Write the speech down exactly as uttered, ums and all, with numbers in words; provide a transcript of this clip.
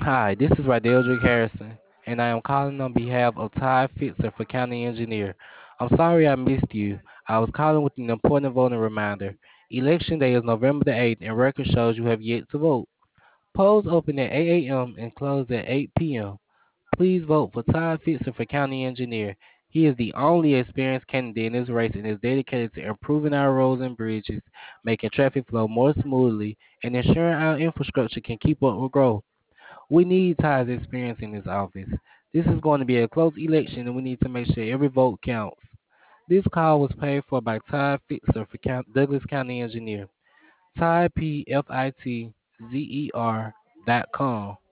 Hi, this is Radeldrick Harrison, and I am calling on behalf of Ty Fitzer for County Engineer. I'm sorry I missed you. I was calling with an important voting reminder. Election day is November the eighth, and record shows you have yet to vote. Polls open at eight a m and close at eight p m. Please vote for Todd Fitzer for County Engineer. He is the only experienced candidate in this race and is dedicated to improving our roads and bridges, making traffic flow more smoothly, and ensuring our infrastructure can keep up with growth. We need Ty's experience in this office. This is going to be a close election, and we need to make sure every vote counts. This call was paid for by Ty Fitzer for Count- Douglas County Engineer. Ty P F I T Z E R dot com.